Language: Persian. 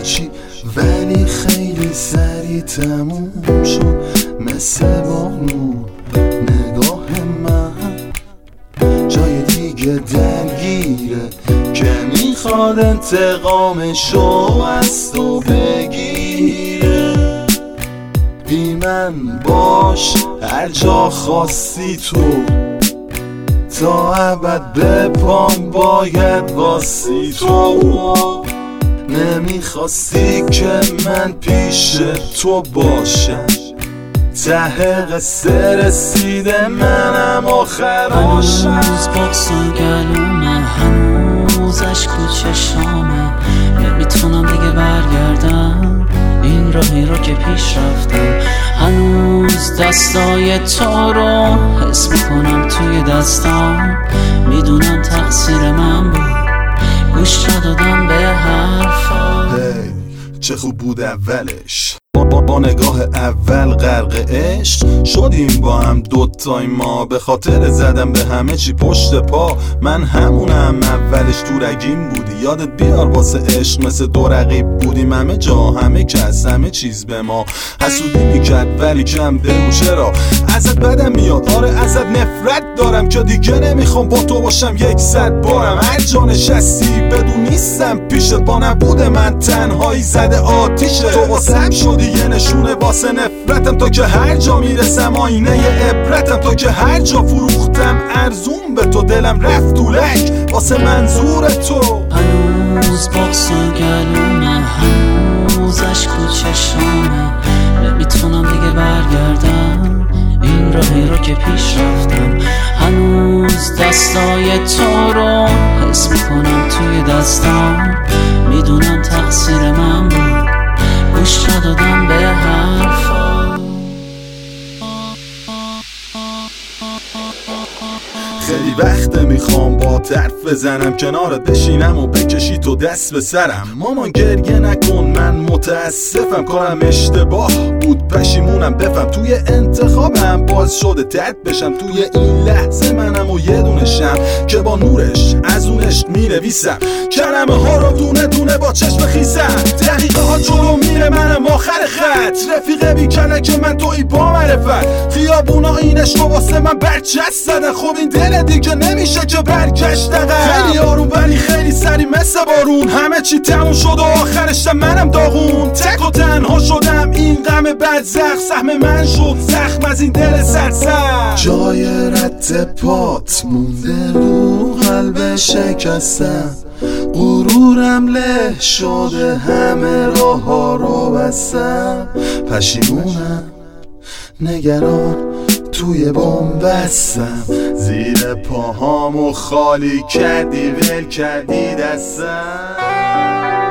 چی، ولی خیلی سریع تموم شد مثل بارون نگاه من. جای دیگه درگیره که میخواد انتقامشو از تو بگیره. بی من باش هر جا خواستی تو، تا ابد به پام باید واسی تو. نمیخواستی که من پیش تو باشم، ته قصه رسیده منم آخراشم. هنوز بغض و گلومه، هنوز عشق تو چشامه. نمیتونم دیگه برگردم این راهی رو که پیش رفتم. هنوز دستای تو رو حس میکنم توی دستام. میدونم تقصیر من بود، گوش ندادم به حرفا. چه خوب بود اولش، با نگاه اول غرق عشق شدیم با هم دوتای ما. به خاطر زدم به همه چی پشت پا، من همونم اولش تو رگیم بودی. یادت بیار واسه عشق مثل دو رقیب بودیم، همه جا همه کس همه چیز به ما حسودی میکرد ولی کم بگو چرا ازت بدم میاد. آره ازت نفرت دارم که دیگه نمیخوام با تو باشم 100 بارم. هر جا نشستی بدون نیستم پیشت، با نبود من تنهایی زده آتیشه. تو واسم شدی یه نشونه واسه نفرتم، تا که هر جا میرسم آینه عبرتم. تا که هر جا فروختم ارزون به تو، دلم رفت تو لک واسه منظور تو. هنوز بغض و گلومه، هنوز عشق تو چشامه. نمیتونم دیگه برگردم این راهی رو که پیش رفتم. هنوز دستای تو رو حس میکنم توی دستام. میدونم تقصیر من بود، گوش ندادم به حرفا. خیلی وقته میخوام با حرف بزنم، کنارت بشینم و بکشی تو دست به سرم. مامان گریه نکن من متاسفم، کارم اشتباه بود پشیمونم. بفهم توی انتخابم باز شده ترد بشم. توی این لحظه منم و یه دونه شم که با نورش از اون عشق مینویسم. کلمه ها رو دونه دونه با چشم خیسم. دقیقه ها جلو میره منم آخر خط، رفیقه بی کلک من توی با معرفت. خیابونا این عشق واسه من برچست زدن، خب این دل دیگه نمیشه که برگشت دقیق. خیلی آروم ولی خیلی سری مثل بارون، همه چی تموم شد و آخرش منم داغون. تک و تنها شدم این غم بدزخ، سهم من شد زخم از این دل سرسر. جای رد پات مونده رو قلب شکستم، غرورم له شده همه راه ها رو بستم. پشیمونم نگران توی بومبستم، زیر پاهامو خالی کردی ول کردی دستم.